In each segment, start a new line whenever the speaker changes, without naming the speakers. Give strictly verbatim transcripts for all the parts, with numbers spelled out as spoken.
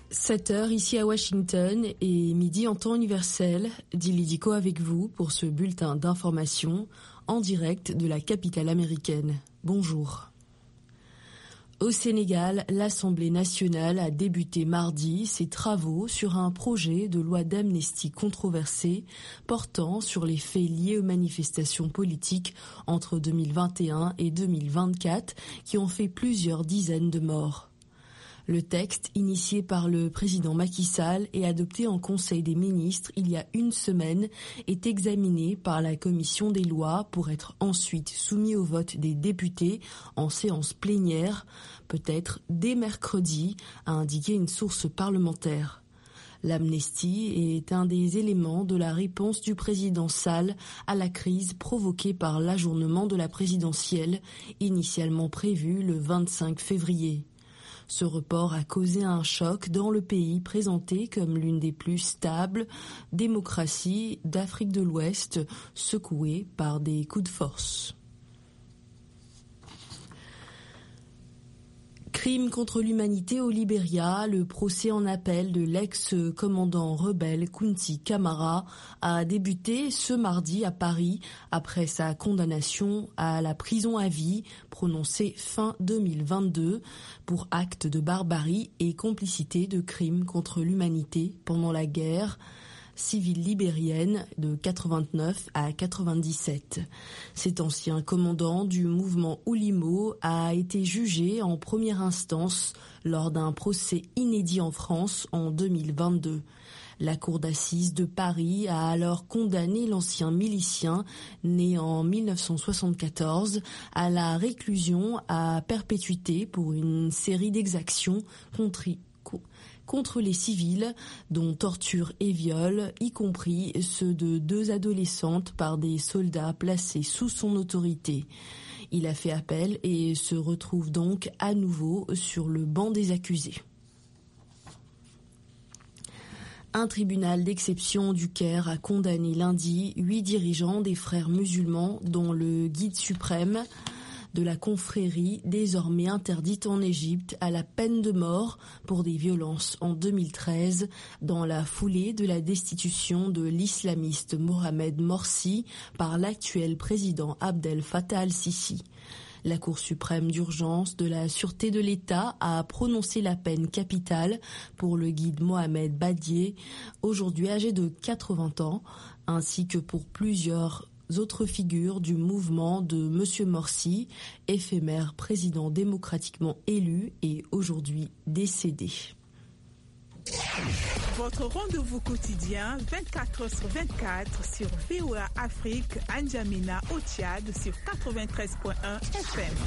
sept heures ici à Washington et midi en temps universel, Dili Diko avec vous pour ce bulletin d'information en direct de la capitale américaine. Bonjour. Au Sénégal, l'Assemblée nationale a débuté mardi ses travaux sur un projet de loi d'amnistie controversé portant sur les faits liés aux manifestations politiques entre deux mille vingt et un et deux mille vingt-quatre qui ont fait plusieurs dizaines de morts. Le texte, initié par le président Macky Sall et adopté en Conseil des ministres il y a une semaine, est examiné par la Commission des lois pour être ensuite soumis au vote des députés en séance plénière, peut-être dès mercredi, a indiqué une source parlementaire. L'amnistie est un des éléments de la réponse du président Sall à la crise provoquée par l'ajournement de la présidentielle, initialement prévu le vingt-cinq février. Ce report a causé un choc dans le pays présenté comme l'une des plus stables démocraties d'Afrique de l'Ouest, secouée par des coups de force. Crime contre l'humanité au Libéria, le procès en appel de l'ex-commandant rebelle Kunti Kamara a débuté ce mardi à Paris après sa condamnation à la prison à vie prononcée fin deux mille vingt-deux pour acte de barbarie et complicité de crimes contre l'humanité pendant la guerre civile libérienne de quatre-vingt-neuf à quatre-vingt-dix-sept. Cet ancien commandant du mouvement Oulimo a été jugé en première instance lors d'un procès inédit en France en deux mille vingt-deux. La cour d'assises de Paris a alors condamné l'ancien milicien, né en mille neuf cent soixante-quatorze, à la réclusion à perpétuité pour une série d'exactions contre contre les civils, dont torture et viol, y compris ceux de deux adolescentes par des soldats placés sous son autorité. Il a fait appel et se retrouve donc à nouveau sur le banc des accusés. Un tribunal d'exception du Caire a condamné lundi huit dirigeants des frères musulmans, dont le guide suprême de la confrérie, désormais interdite en Égypte, à la peine de mort pour des violences en deux mille treize, dans la foulée de la destitution de l'islamiste Mohamed Morsi par l'actuel président Abdel Fattah al-Sisi. La Cour suprême d'urgence de la Sûreté de l'État a prononcé la peine capitale pour le guide Mohamed Badier, aujourd'hui âgé de quatre-vingts ans, ainsi que pour plusieurs autres figures du mouvement de M. Morsi, éphémère président démocratiquement élu et aujourd'hui décédé.
Votre rendez-vous quotidien vingt-quatre heures sur vingt-quatre sur V O A Afrique, N'Djamena au Tchad sur quatre-vingt-treize virgule un F M.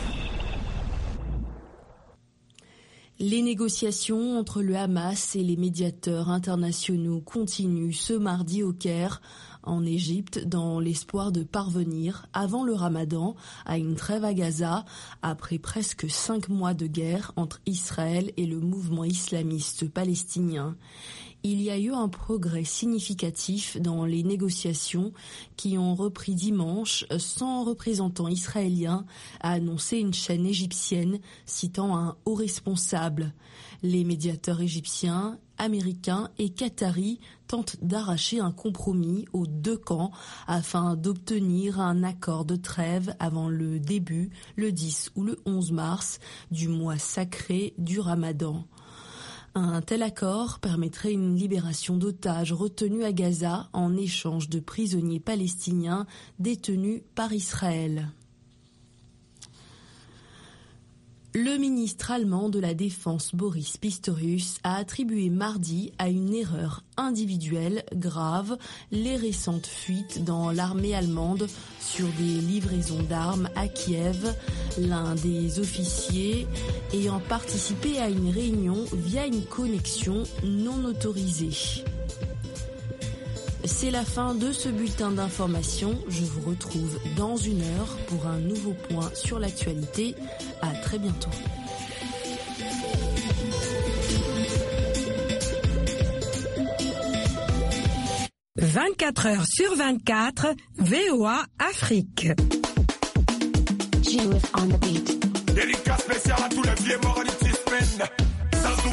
Les négociations entre le Hamas et les médiateurs internationaux continuent ce mardi au Caire, en Égypte, dans l'espoir de parvenir, avant le Ramadan, à une trêve à Gaza, après presque cinq mois de guerre entre Israël et le mouvement islamiste palestinien. Il y a eu un progrès significatif dans les négociations qui ont repris dimanche sans représentant israélien, a annoncé une chaîne égyptienne citant un haut responsable. Les médiateurs égyptiens, américains et qataris tentent d'arracher un compromis aux deux camps afin d'obtenir un accord de trêve avant le début, le dix ou le onze mars, du mois sacré du Ramadan. Un tel accord permettrait une libération d'otages retenus à Gaza en échange de prisonniers palestiniens détenus par Israël. Le ministre allemand de la Défense Boris Pistorius a attribué mardi à une erreur individuelle grave les récentes fuites dans l'armée allemande sur des livraisons d'armes à Kiev, l'un des officiers ayant participé à une réunion via une connexion non autorisée. C'est la fin de ce bulletin d'information. Je vous retrouve dans une heure pour un nouveau point sur l'actualité. À très bientôt.
vingt-quatre heures sur vingt-quatre, V O A Afrique.
Judith on the beat.
Délicat spécial à tous les vieux morts du six semaines. Sans oublier le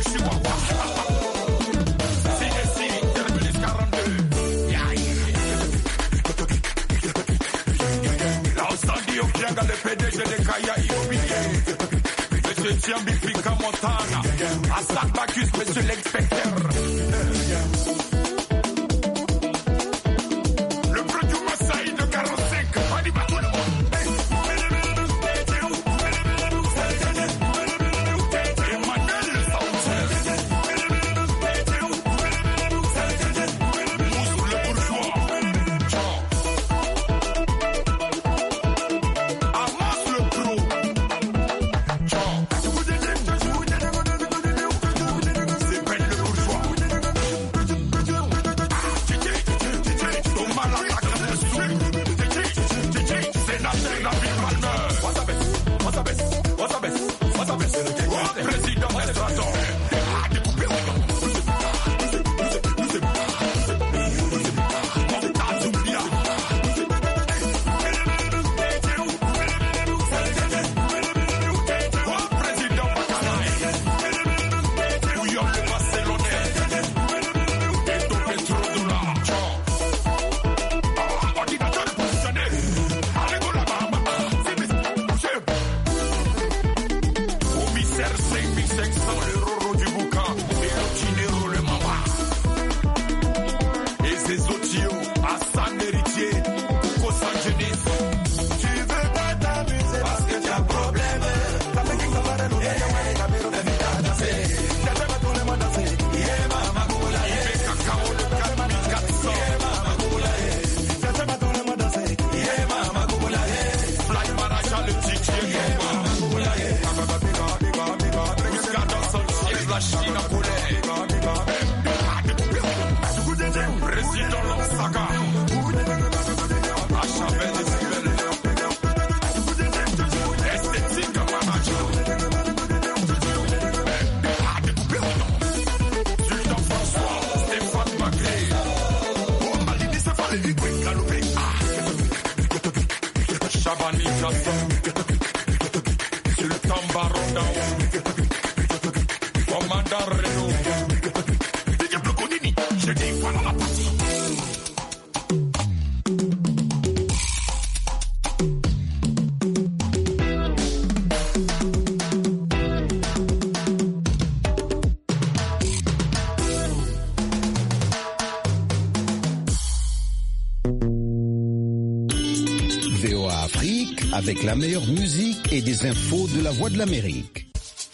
V O A Afrique avec la meilleure musique et des infos de la Voix de l'Amérique.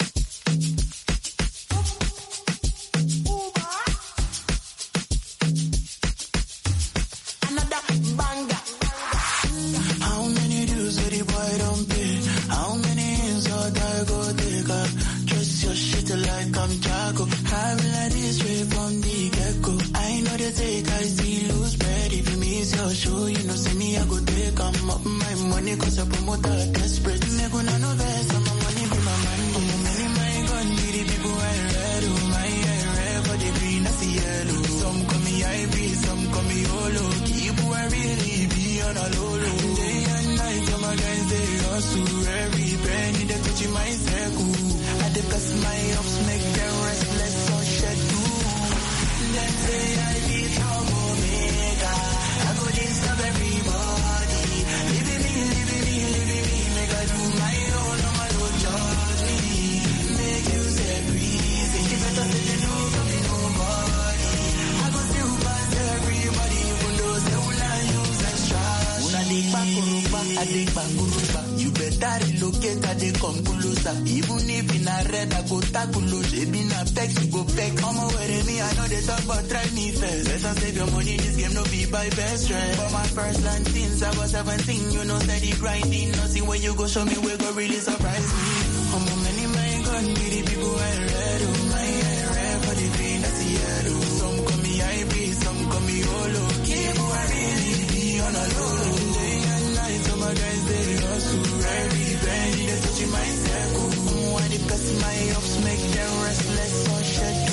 You better relocate at the come closer. Even if in a red, I go tackle. They been a peck, you go peck. Come over with me, I know they talk, but try me first. Better save your money, this game no be by best friend. For my first land since I was seventeen, you know, steady grinding. Nothing when you go show me, we go really surprise me. I'm a many, my gun, be the people I read.